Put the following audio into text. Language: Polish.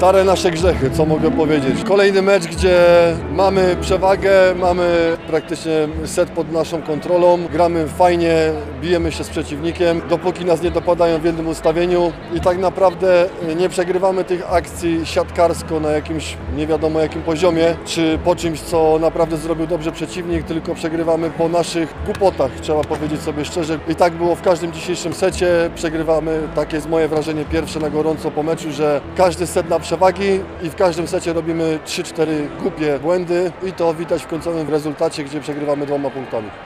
Stare nasze grzechy, co mogę powiedzieć. Kolejny mecz, gdzie mamy przewagę, mamy praktycznie set pod naszą kontrolą, gramy fajnie, bijemy się z przeciwnikiem, dopóki nas nie dopadają w jednym ustawieniu i tak naprawdę nie przegrywamy tych akcji siatkarsko na jakimś nie wiadomo jakim poziomie, czy po czymś, co naprawdę zrobił dobrze przeciwnik, tylko przegrywamy po naszych głupotach, trzeba powiedzieć sobie szczerze. I tak było w każdym dzisiejszym secie, przegrywamy, takie jest moje wrażenie pierwsze na gorąco po meczu, że każdy set na przewagi i w każdym secie robimy 3-4 głupie błędy i to widać w końcowym rezultacie, gdzie przegrywamy 2 punktami.